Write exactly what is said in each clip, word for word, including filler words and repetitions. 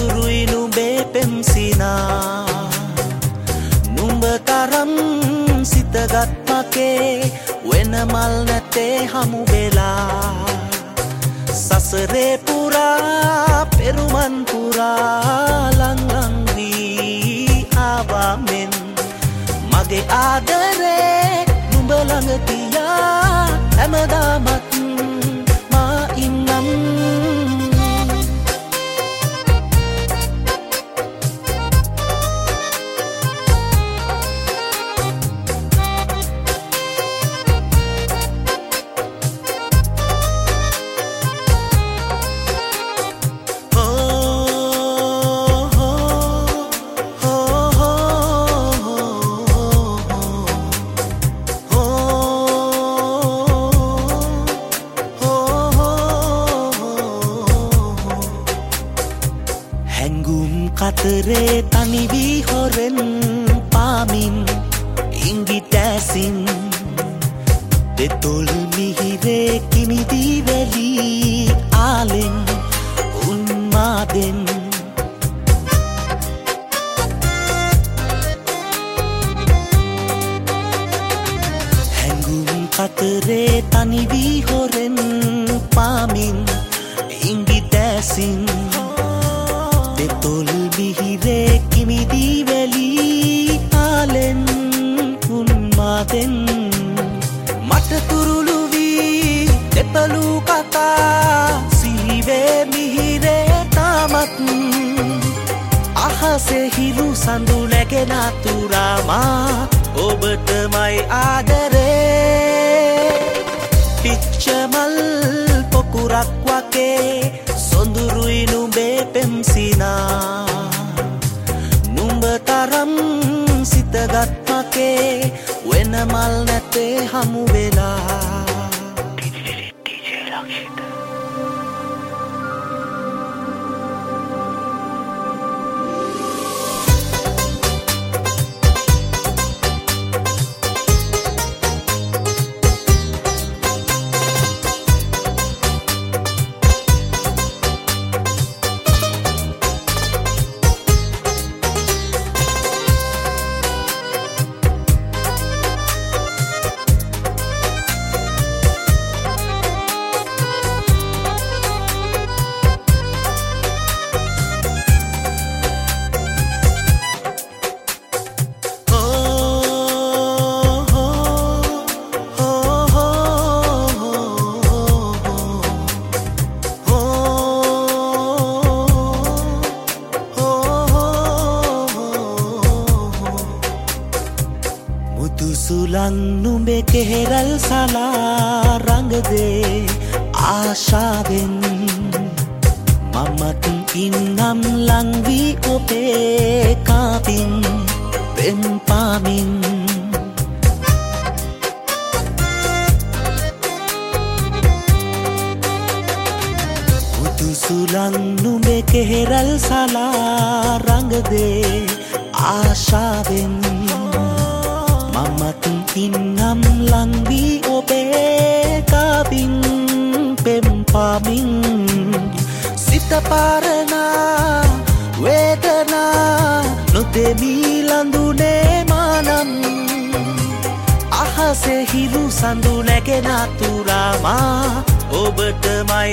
සොඳුරුයි නුඹේ පෙම්සිනා නුඹ තරම් සිතගත් මගේ වෙන මල් නැතේ හමු වෙලා සසරේ පුරා පෙරුමන් පුරා ලං ලං වී ආවා මෙන් මගේ ආදරේ නුඹ ළඟ තියා හැමදාමත් මා ඉන්නම් කතරේ තනි වී හොරෙන් පාමින් ඉංගිට ඇසින් දෙතොල් මිහිරේ කිමිදී වැලී ආලෙන් උන්මාදෙන් හැඟුම් කතරේ තනි වී හොරෙන් පාමින් ඉංගිට ඇසින් දෙතොල් මිහිරේ කිමිදී වැලී ආලෙන් උන්මාදෙන් මට තුරුළු වී දෙපළු කතා සිහිවේ මිහිරේ තාමත් අහසේ හිරු සඳු නැගෙන අතුරාමා ඔබටමයි ආදරේ පිච්චමල් පොකුරක් වගේ සොඳුරුයි නුඹේ පෙම්සිනා නුඹ තරම් සිතගත් මගේ වෙන මල් නැතේ හමු වෙලා සුලං නුඹේ කෙහෙරල් සලා රංගදේ ආශාවෙන් මමත් ඉන්නම් ලං වී ඔබේ කාපින් පෙම් පාමින් මුතු සුලං නුඹේ කෙහෙරල් සලා රංගදේ ආශාවෙන් මමත් ඉන්නම් ලං වී ඔබේ කාපින් පෙම් පාමින් සිත පාරනා වේදනා නොදෙමී ලඳුනේ මානම් අහසේ හිරු සඳු නැගෙන අතුරාමා ඔබටමයි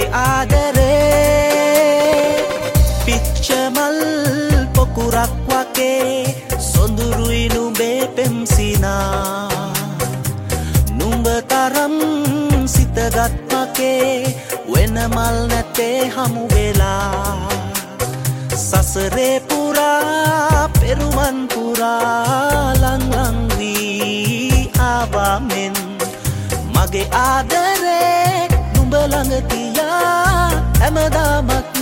ආදරේ පිච්චමල් පොකුරක් වගේ සොඳුරුයි නුඹේ පෙම්සිනා නුඹ තරම් සිතගත් මගේ වෙන මල් නැතේ හමු වෙලා සසරේ පුරා පෙරුමන් පුරා ලං ලං වී ආවා මෙන් මගේ ආදරේ නුඹ ළඟ තියා හැමදාමත්